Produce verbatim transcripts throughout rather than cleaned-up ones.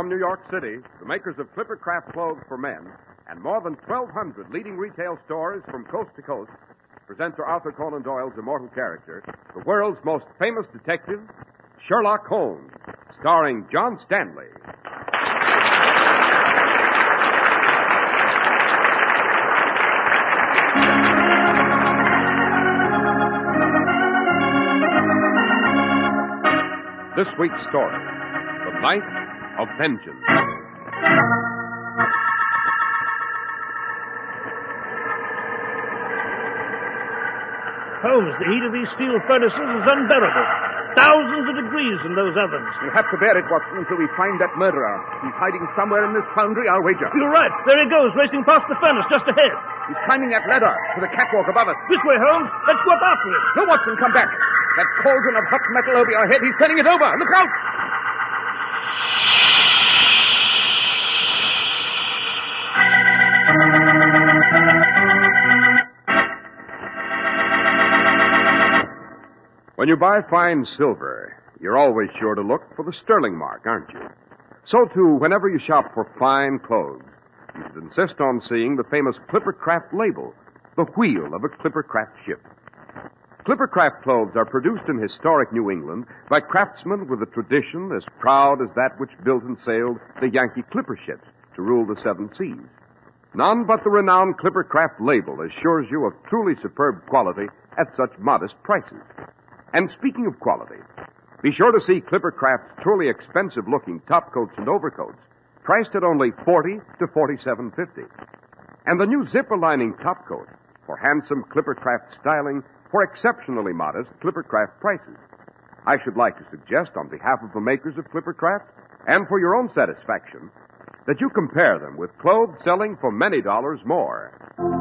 From New York City, the makers of Clippercraft clothes for men and more than twelve hundred leading retail stores from coast to coast present to Arthur Conan Doyle's immortal character, the world's most famous detective, Sherlock Holmes, starring John Stanley. This week's story, The Night of Vengeance. Holmes, the heat of these steel furnaces is unbearable. Thousands of degrees in those ovens. We'll have to bear it, Watson, until we find that murderer. He's hiding somewhere in this foundry, I'll wager. You're right. There he goes, racing past the furnace just ahead. He's climbing that ladder to the catwalk above us. This way, Holmes. Let's go up after him. No, Watson, come back. That cauldron of hot metal over your head, he's turning it over. Look out! When you buy fine silver, you're always sure to look for the sterling mark, aren't you? So, too, whenever you shop for fine clothes, you should insist on seeing the famous Clippercraft label, the wheel of a Clippercraft ship. Clippercraft clothes are produced in historic New England by craftsmen with a tradition as proud as that which built and sailed the Yankee Clipper ships to rule the seven seas. None but the renowned Clippercraft label assures you of truly superb quality at such modest prices. And speaking of quality, be sure to see Clippercraft's truly expensive-looking topcoats and overcoats, priced at only forty to forty-seven fifty, and the new zipper-lining topcoat for handsome Clippercraft styling for exceptionally modest Clippercraft prices. I should like to suggest, on behalf of the makers of Clippercraft, and for your own satisfaction, that you compare them with clothes selling for many dollars more.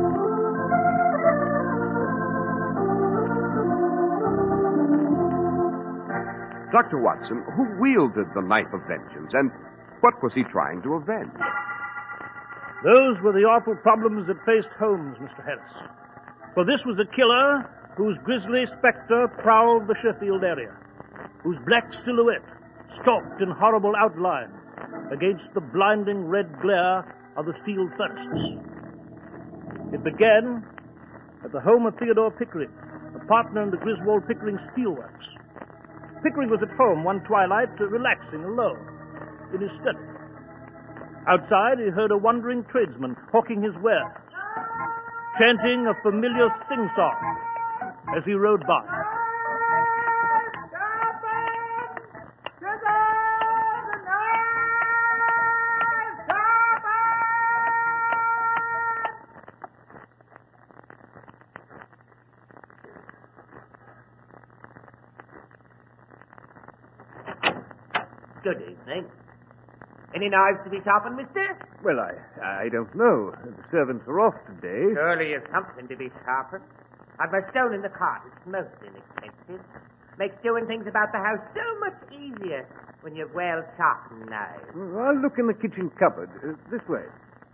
Doctor Watson, who wielded the knife of vengeance, and what was he trying to avenge? Those were the awful problems that faced Holmes, Mister Harris. For this was a killer whose grisly specter prowled the Sheffield area, whose black silhouette stalked in horrible outline against the blinding red glare of the steel furnaces. It began at the home of Theodore Pickering, a partner in the Griswold Pickering Steelworks. Pickering was at home one twilight, uh, relaxing alone in his study. Outside, he heard a wandering tradesman hawking his wares, chanting a familiar sing-song as he rode by. Good evening. Any knives to be sharpened, mister? Well, I I don't know. The servants are off today. Surely there's something to be sharpened. I've my stone in the cart. It's most inexpensive. Makes doing things about the house so much easier when you've well-sharpened knives. Well, I'll look in the kitchen cupboard. Uh, this way.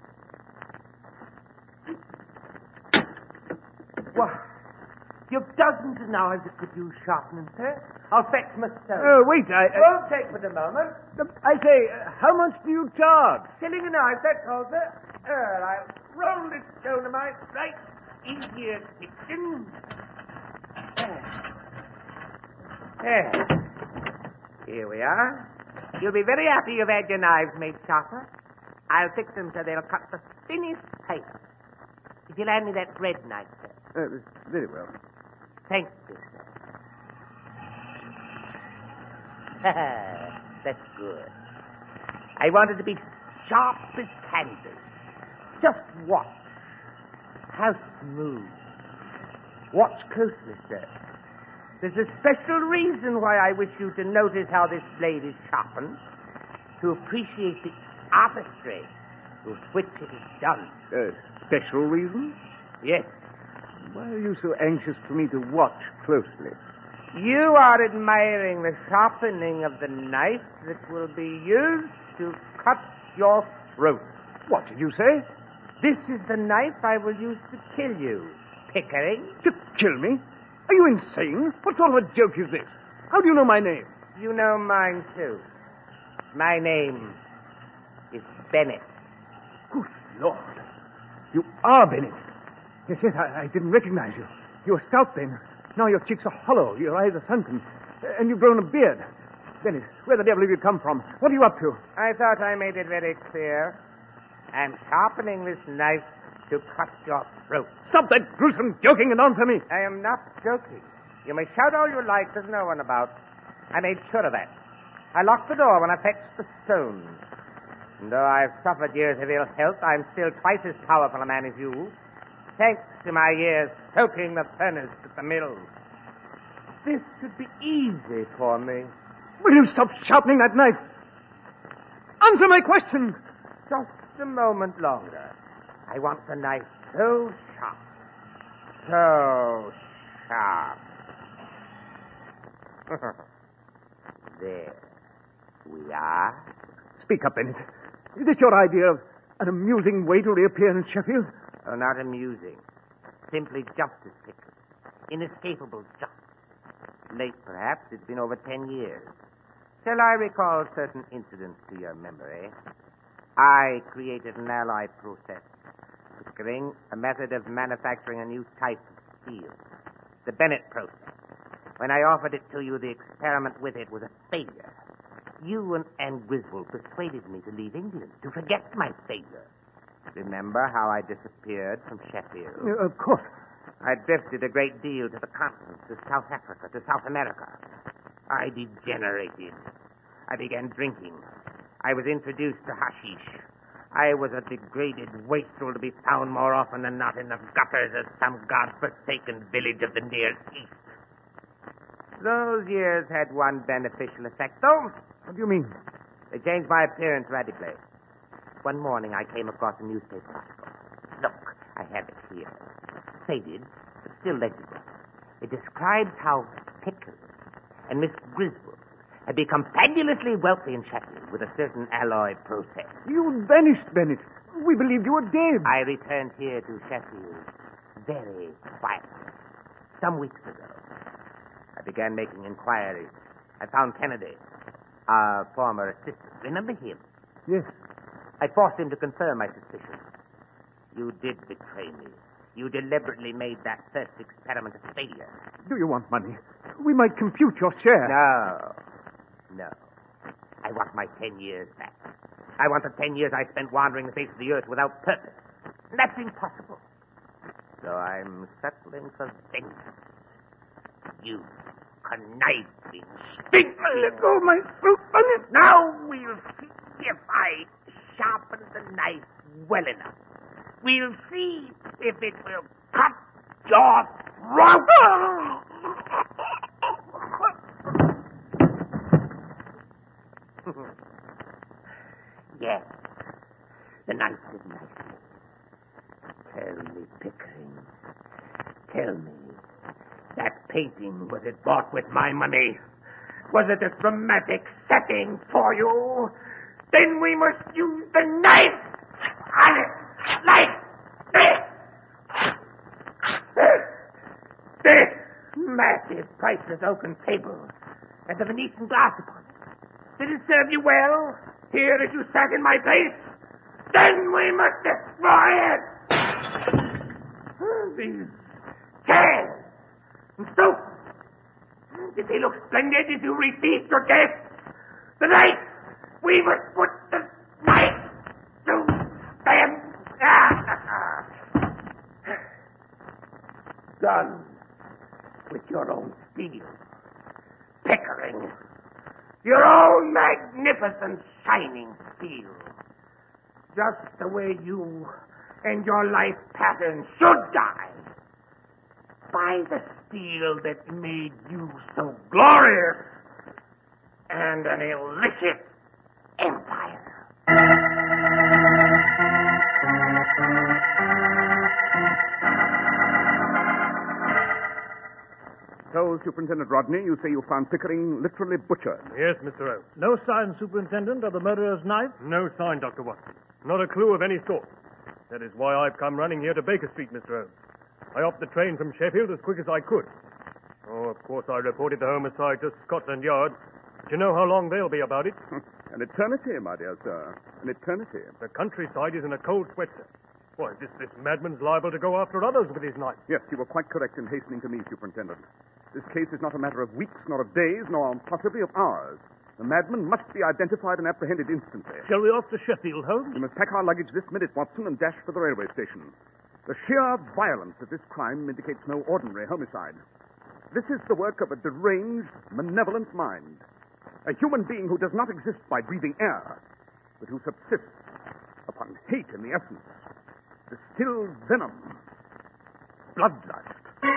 What? You've dozens of knives that could use sharpening, sir. I'll fetch my stone. Oh, wait, I... I... Won't take but a moment. I say, uh, how much do you charge? Shilling a knife, that's all, sir. Well, I'll roll this stone of mine right into your kitchen. There. There. Here we are. You'll be very happy you've had your knives made sharper. I'll fix them so they'll cut the thinnest paper. If you'll hand me that bread knife, sir. Uh, very well. Thank you, sir. That's good. I wanted to be sharp as canvas. Just watch. How smooth. Watch closely, sir. There's a special reason why I wish you to notice how this blade is sharpened, to appreciate its artistry with which it is done. Uh, special reason? Yes. Why are you so anxious for me to watch closely? You are admiring the sharpening of the knife that will be used to cut your throat. What did you say? This is the knife I will use to kill you, Pickering. To kill me? Are you insane? What sort of a joke is this? How do you know my name? You know mine, too. My name Bennett. Good Lord. You are Bennett. Yes, yes, I, I didn't recognize you. You were stout then. Now your cheeks are hollow, your eyes are sunken, and you've grown a beard. Bennett, where the devil have you come from? What are you up to? I thought I made it very clear. I'm sharpening this knife to cut your throat. Stop that gruesome joking and answer me. I am not joking. You may shout all you like, there's no one about. I made sure of that. I locked the door when I fetched the stones. And though I've suffered years of ill health, I'm still twice as powerful a man as you, thanks to my years soaking the furnace at the mill. This should be easy for me. Will you stop sharpening that knife? Answer my question. Just a moment longer. I want the knife so sharp. So sharp. There. We are. Speak up, Bennett. Is this your idea of an amusing way to reappear in Sheffield? Oh, not amusing. Simply justice, Pickles. Inescapable justice. Late, perhaps. It's been over ten years. Shall I recall certain incidents to your memory? I created an alloy process, Pickering, a method of manufacturing a new type of steel. The Bennett process. When I offered it to you, the experiment with it was a failure. You and Anne Griswold persuaded me to leave England, to forget my failure. Remember how I disappeared from Sheffield? Uh, of course. I drifted a great deal to the continent, to South Africa, to South America. I degenerated. I began drinking. I was introduced to hashish. I was a degraded wastrel to be found more often than not in the gutters of some God-forsaken village of the Near East. Those years had one beneficial effect, though. What do you mean? They changed my appearance radically. One morning I came across a newspaper article. Look, I have it here. Faded, but still legible. It describes how Pickles and Miss Griswold had become fabulously wealthy in Sheffield with a certain alloy process. You vanished, Bennett. We believed you were dead. I returned here to Sheffield very quietly. Some weeks ago, I began making inquiries. I found Kennedy, our former assistant. Remember him? Yes. I forced him to confirm my suspicions. You did betray me. You deliberately made that first experiment a failure. Do you want money? We might compute your share. No. No. I want my ten years back. I want the ten years I spent wandering the face of the earth without purpose. And that's impossible. So I'm settling for vengeance. You conniving, stinking... Let go of my throat, Bennett. Now we'll see if I sharpen the knife well enough. We'll see if it will cut your throat. Yes, the knife did nicely. Tell me, Pickering, tell me, that painting, was it bought with my money? Was it a dramatic setting for you? Then we must use the knife on it, like this. This, this massive priceless oaken table and the Venetian glass upon it. Did it serve you well, here as you sat in my place? Then we must destroy it. These chairs and sofas, did they look splendid as you received your guests? The knife, we must put the knife to them. Done with your own steel, Pickering. Your own magnificent shining steel. Just the way you and your life pattern should die. By the steel that made you so glorious and an illicit empire. So, Superintendent Rodney, you say you found Pickering literally butchered. Yes, Mister Oates. No sign, Superintendent, of the murderer's knife? No sign, Doctor Watson. Not a clue of any sort. That is why I've come running here to Baker Street, Mister Oates. I hopped the train from Sheffield as quick as I could. Oh, of course, I reported the homicide to Scotland Yard. But you know how long they'll be about it. An eternity, my dear sir. An eternity. The countryside is in a cold sweat, sir. Why, this, this madman's liable to go after others with his knife. Yes, you were quite correct in hastening to me, Superintendent. This case is not a matter of weeks, nor of days, nor possibly of hours. The madman must be identified and apprehended instantly. Shall we off to Sheffield, Holmes? We must pack our luggage this minute, Watson, and dash for the railway station. The sheer violence of this crime indicates no ordinary homicide. This is the work of a deranged, malevolent mind. A human being who does not exist by breathing air, but who subsists upon hate in the essence. Distilled venom. Bloodlust.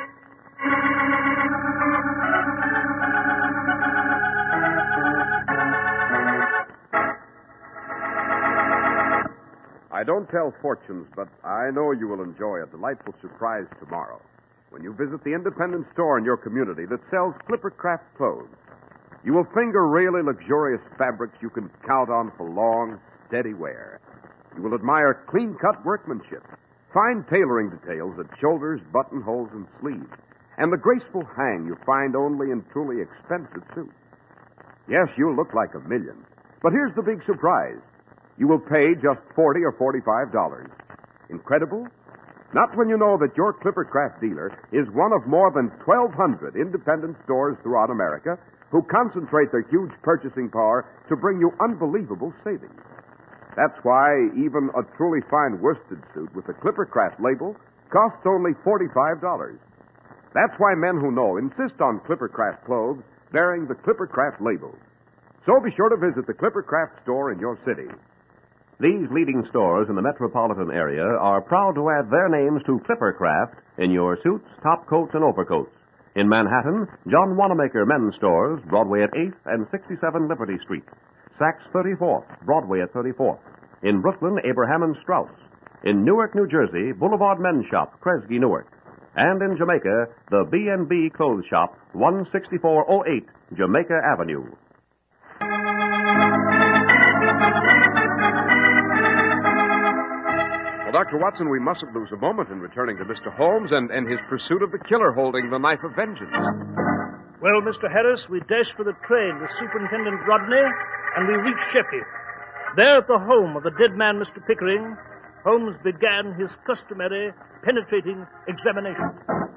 I don't tell fortunes, but I know you will enjoy a delightful surprise tomorrow when you visit the independent store in your community that sells Clippercraft clothes. You will finger really luxurious fabrics you can count on for long, steady wear. You will admire clean-cut workmanship, fine tailoring details at shoulders, buttonholes, and sleeves, and the graceful hang you find only in truly expensive suits. Yes, you'll look like a million. But here's the big surprise. You will pay just forty or forty-five dollars. Incredible? Not when you know that your Clippercraft dealer is one of more than twelve hundred independent stores throughout America who concentrate their huge purchasing power to bring you unbelievable savings. That's why even a truly fine worsted suit with the Clippercraft label costs only forty-five dollars. That's why men who know insist on Clippercraft clothes bearing the Clippercraft label. So be sure to visit the Clippercraft store in your city. These leading stores in the metropolitan area are proud to add their names to Clippercraft in your suits, top coats, and overcoats. In Manhattan, John Wanamaker Men's Stores, Broadway at eighth and sixty-seven Liberty Street. Saks thirty-fourth, Broadway at thirty-fourth. In Brooklyn, Abraham and Strauss. In Newark, New Jersey, Boulevard Men's Shop, Kresge, Newark. And in Jamaica, the B and B Clothes Shop, one sixty-four oh eight Jamaica Avenue. Well, Doctor Watson, we mustn't lose a moment in returning to Mister Holmes and, and his pursuit of the killer holding the knife of vengeance. Well, Mister Harris, we dash for the train with Superintendent Rodney, and we reach Sheffield. There at the home of the dead man, Mister Pickering, Holmes began his customary penetrating examination.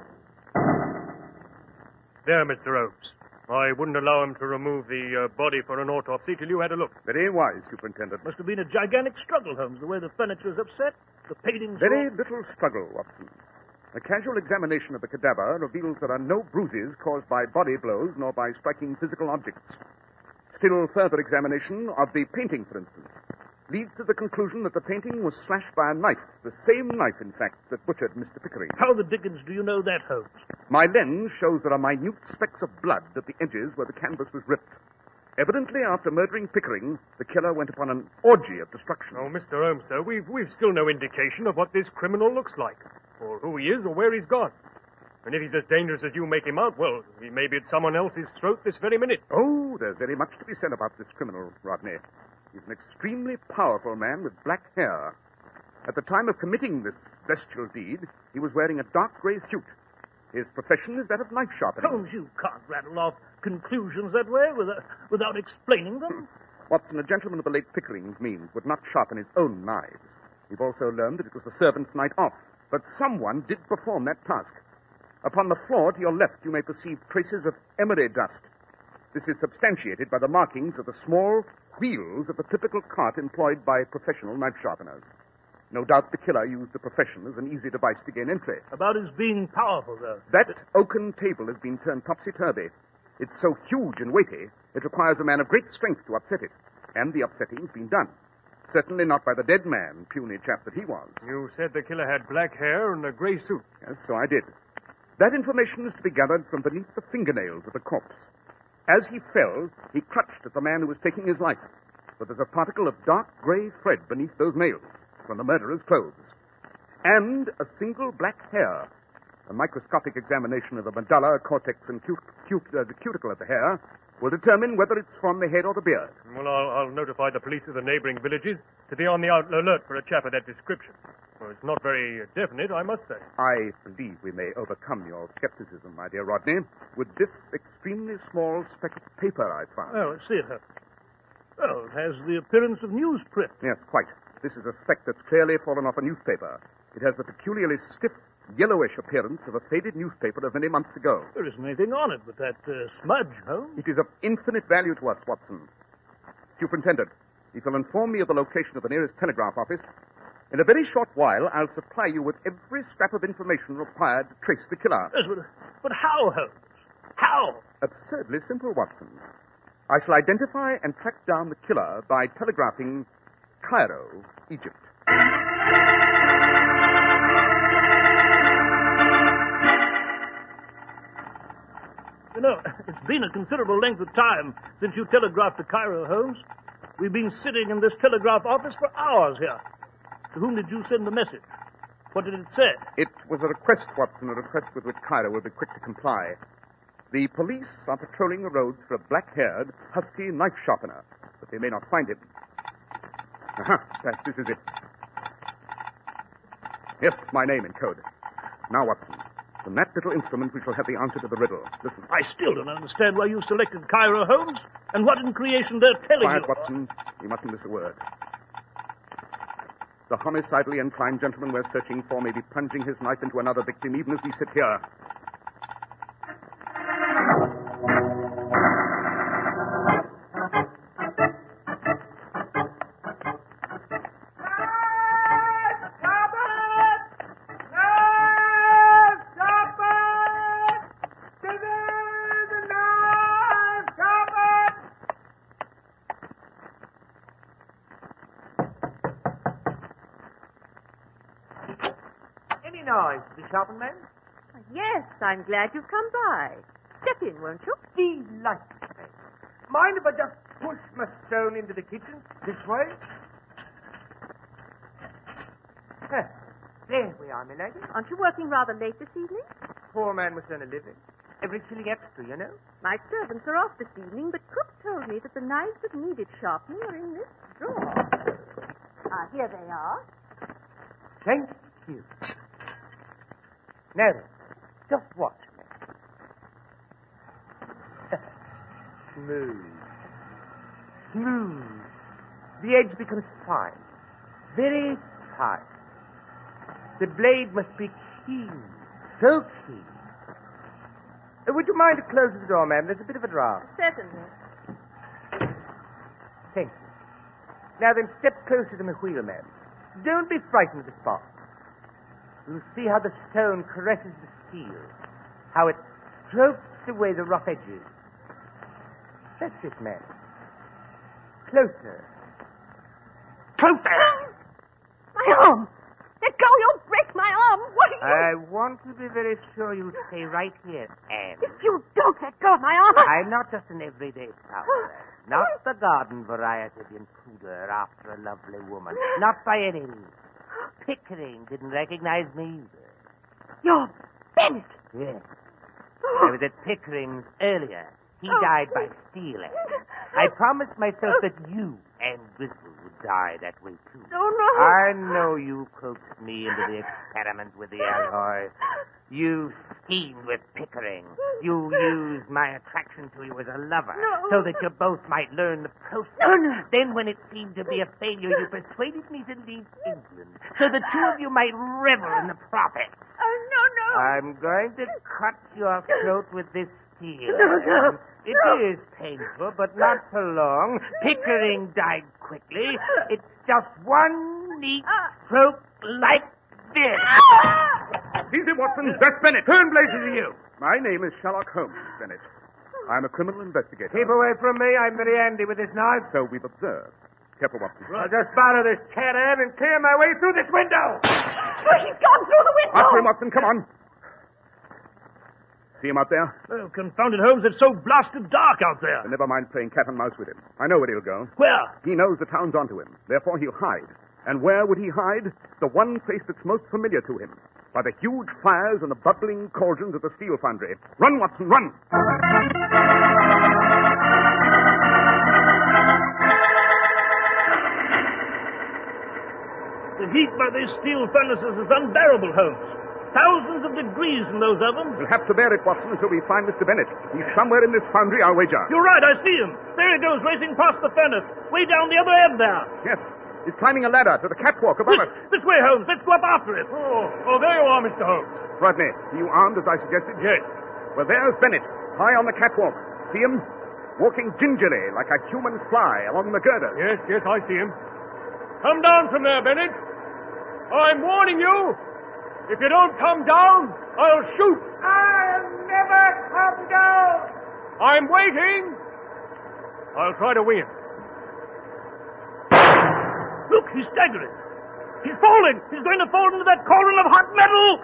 There, Mister Holmes. I wouldn't allow him to remove the uh, body for an autopsy till you had a look. Very wise, Superintendent. Must have been a gigantic struggle, Holmes, the way the furniture is upset, the paintings... Very were... little struggle, Watson. A casual examination of the cadaver reveals there are no bruises caused by body blows nor by striking physical objects. Still further examination of the painting, for instance, leads to the conclusion that the painting was slashed by a knife, the same knife, in fact, that butchered Mister Pickering. How the dickens do you know that, Holmes? My lens shows there are minute specks of blood at the edges where the canvas was ripped. Evidently, after murdering Pickering, the killer went upon an orgy of destruction. Oh, Mister Holmes, sir, we've, we've still no indication of what this criminal looks like, or who he is, or where he's gone. And if he's as dangerous as you make him out, well, he may be at someone else's throat this very minute. Oh, there's very much to be said about this criminal, Rodney. He's an extremely powerful man with black hair. At the time of committing this bestial deed, he was wearing a dark gray suit. His profession is that of knife sharpening. Holmes, you can't rattle off conclusions that way without, without explaining them. Watson, a gentleman of the late Pickering's means would not sharpen his own knives. We've also learned that it was the servant's night off. But someone did perform that task. Upon the floor to your left, you may perceive traces of emery dust. This is substantiated by the markings of the small wheels of the typical cart employed by professional knife sharpeners. No doubt the killer used the profession as an easy device to gain entry. About his being powerful, though. That oaken table has been turned topsy-turvy. It's so huge and weighty, it requires a man of great strength to upset it. And the upsetting's been done. Certainly not by the dead man, puny chap that he was. You said the killer had black hair and a gray suit. Yes, so I did. That information is to be gathered from beneath the fingernails of the corpse. As he fell, he clutched at the man who was taking his life. But there's a particle of dark gray thread beneath those nails from the murderer's clothes. And a single black hair. A microscopic examination of the medulla, cortex, and cut- cut- uh, the cuticle of the hair will determine whether it's from the head or the beard. Well, I'll, I'll notify the police of the neighboring villages to be on the out- alert for a chap of that description. Well, it's not very definite, I must say. I believe we may overcome your skepticism, my dear Rodney, with this extremely small speck of paper I found. Oh, let's see it, Holmes. Well, it has the appearance of newsprint. Yes, quite. This is a speck that's clearly fallen off a newspaper. It has the peculiarly stiff, yellowish appearance of a faded newspaper of many months ago. There isn't anything on it but that uh, smudge, Holmes. It is of infinite value to us, Watson. Superintendent, if you'll inform me of the location of the nearest telegraph office, in a very short while I'll supply you with every scrap of information required to trace the killer. Yes, but, but how, Holmes? How? Absurdly simple, Watson. I shall identify and track down the killer by telegraphing Cairo, Egypt. You know, it's been a considerable length of time since you telegraphed to Cairo, Holmes. We've been sitting in this telegraph office for hours here. To whom did you send the message? What did it say? It was a request, Watson, a request with which Cairo will be quick to comply. The police are patrolling the roads for a black-haired, husky knife sharpener, but they may not find him. Aha, yes, this is it. Yes, my name in code. Now, Watson, from that little instrument we shall have the answer to the riddle. Listen. I still don't understand why you selected Cairo, Holmes, and what in creation they're telling Quiet, you. Watson. You mustn't miss a word. The homicidally inclined gentleman we're searching for may be plunging his knife into another victim even as we sit here. Man? Yes, I'm glad you've come by. Step in, won't you? Delightful. Mind if I just push my stone into the kitchen? This way? Huh. There we are, my lady. Aren't you working rather late this evening? Poor man must earn a living. Every shilling extra, you know. My servants are off this evening, but Cook told me that the knives that needed sharpening are in this drawer. Ah, here they are. Thank you. Now then, just watch me. Smooth. Smooth. The edge becomes fine. Very fine. The blade must be keen. So keen. Uh, would you mind to close the door, ma'am? There's a bit of a draft. Certainly. Thank you. Now then, step closer to the wheel, ma'am. Don't be frightened of the spot. You'll see how the stone caresses the steel, how it strokes away the rough edges. That's it, man. Closer. Closer! My arm! Let go, you'll break my arm! What are you... I want to be very sure you stay right here, Anne. If you don't let go of my arm... I... I'm not just an everyday prowler. Not the garden variety of intruder after a lovely woman. Not by any means. Pickering didn't recognize me either. You're Bennett. Yes. I was at Pickering's earlier. He Oh. died by stealing. I promised myself that you and Griswold would die that way, too. Oh, no. I know you coaxed me into the experiment with the alloy. You schemed with Pickering. You used my attraction to you as a lover No. so that you both might learn the process. No, no. Then, when it seemed to be a failure, you persuaded me to leave England so the two of you might revel in the profits. Oh, no, no. I'm going to cut your throat with this steel. No, no. It No. is painful, but not for long. Pickering died quickly. It's just one neat stroke like this. Easy, Watson. That's Bennett. Turn blazes to you. My name is Sherlock Holmes, Bennett. I'm a criminal investigator. Keep away from me. I'm very handy with this knife. So we've observed. Careful, Watson. I'll just borrow this cat and clear my way through this window. Oh, he's gone through the window. After him, Watson. Come on. See him out there? Oh, confounded Holmes, it's so blasted dark out there. But never mind playing cat and mouse with him. I know where he'll go. Where? He knows the town's onto him. Therefore, he'll hide. And where would he hide? The one place that's most familiar to him. By the huge fires and the bubbling cauldrons of the steel foundry. Run, Watson, run! The heat by these steel furnaces is unbearable, Holmes. thousands of degrees in those ovens. We'll have to bear it, Watson, until we find Mister Bennett. He's somewhere in this foundry, I'll wager. You're right, I see him. There he goes, racing past the furnace, way down the other end there. Yes, he's climbing a ladder to the catwalk above This, us. this way, Holmes. Let's go up after it. Oh, oh, there you are, Mister Holmes. Rodney, are you armed as I suggested? Yes. Well, there's Bennett, high on the catwalk. See him? Walking gingerly like a human fly along the girder. Yes, yes, I see him. Come down from there, Bennett. I'm warning you. If you don't come down, I'll shoot. I'll never come down. I'm waiting. I'll try to win him. Look, he's staggering. He's falling. He's going to fall into that cauldron of hot metal.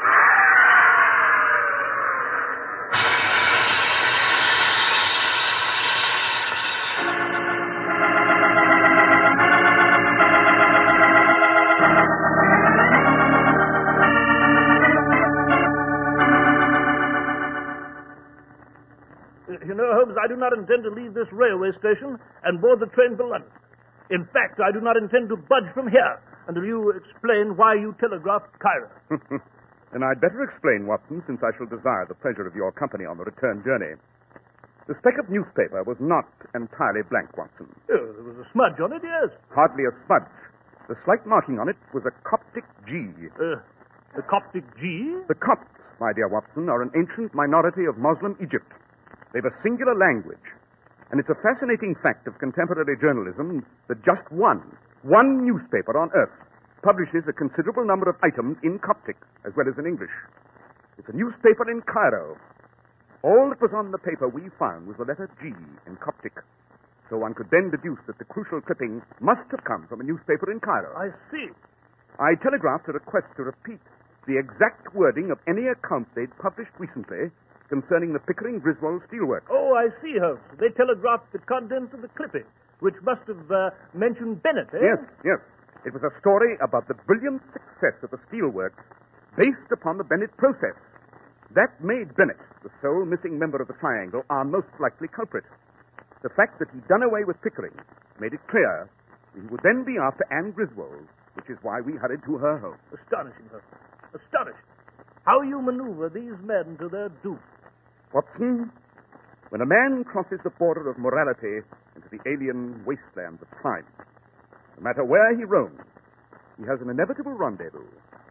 You know, Holmes, I do not intend to leave this railway station and board the train for London. In fact, I do not intend to budge from here until you explain why you telegraphed Cairo. And I'd better explain, Watson, since I shall desire the pleasure of your company on the return journey. The speck of newspaper was not entirely blank, Watson. Oh, there was a smudge on it, yes. Hardly a smudge. The slight marking on it was a Coptic G. Uh, the Coptic G? The Copts, my dear Watson, are an ancient minority of Muslim Egypt. They've a singular language. And it's a fascinating fact of contemporary journalism that just one, one newspaper on earth publishes a considerable number of items in Coptic as well as in English. It's a newspaper in Cairo. All that was on the paper we found was the letter G in Coptic. So one could then deduce that the crucial clipping must have come from a newspaper in Cairo. I see. I telegraphed a request to repeat the exact wording of any account they'd published recently concerning the Pickering Griswold steelworks. Oh, I see, Holmes. They telegraphed the contents of the clipping, which must have uh, mentioned Bennett, eh? Yes, yes. It was a story about the brilliant success of the steelworks based upon the Bennett process. That made Bennett, the sole missing member of the triangle, our most likely culprit. The fact that he'd done away with Pickering made it clear that he would then be after Anne Griswold, which is why we hurried to her home. Astonishing, Holmes. Astonishing. How you maneuver these men to their doom. Watson, when a man crosses the border of morality into the alien wastelands of crime, no matter where he roams, he has an inevitable rendezvous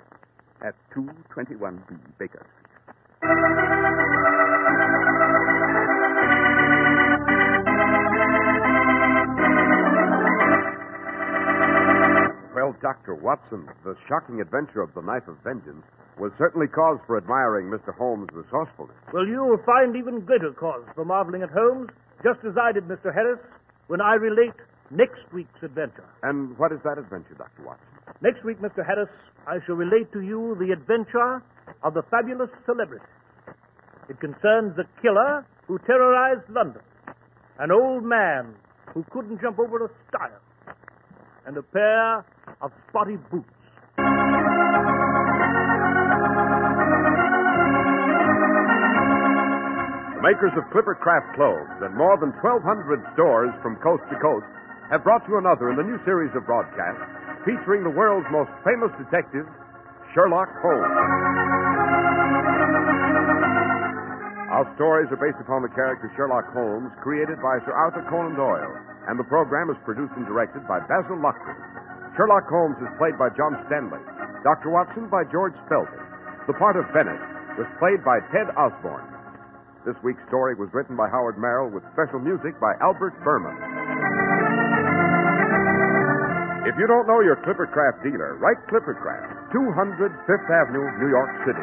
at two twenty-one B Baker Street. Well, Doctor Watson, the shocking adventure of the Knife of Vengeance was certainly cause for admiring Mister Holmes' resourcefulness. Well, you will find even greater cause for marveling at Holmes, just as I did, Mister Harris, when I relate next week's adventure. And what is that adventure, Doctor Watson? Next week, Mister Harris, I shall relate to you the adventure of the fabulous celebrity. It concerns the killer who terrorized London, an old man who couldn't jump over a stile, and a pair of spotty boots. The makers of Clipper Craft clothes and more than twelve hundred stores from coast to coast have brought you another in the new series of broadcasts featuring the world's most famous detective, Sherlock Holmes. Our stories are based upon the character Sherlock Holmes, created by Sir Arthur Conan Doyle, and the program is produced and directed by Basil Loughlin. Sherlock Holmes is played by John Stanley, Doctor Watson by George Spelman. The part of Bennett was played by Ted Osborne. This week's story was written by Howard Merrill with special music by Albert Berman. If you don't know your Clippercraft dealer, write Clippercraft, two hundred Fifth Avenue, New York City.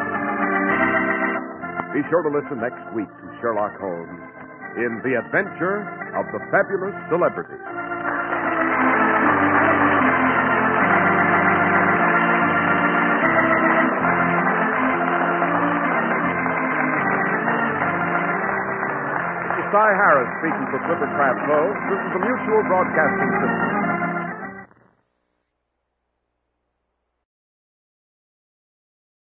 Be sure to listen next week to Sherlock Holmes in The Adventure of the Fabulous Celebrity. This is Cy Harris speaking for Clippercraft Clothes. This is the Mutual Broadcasting System.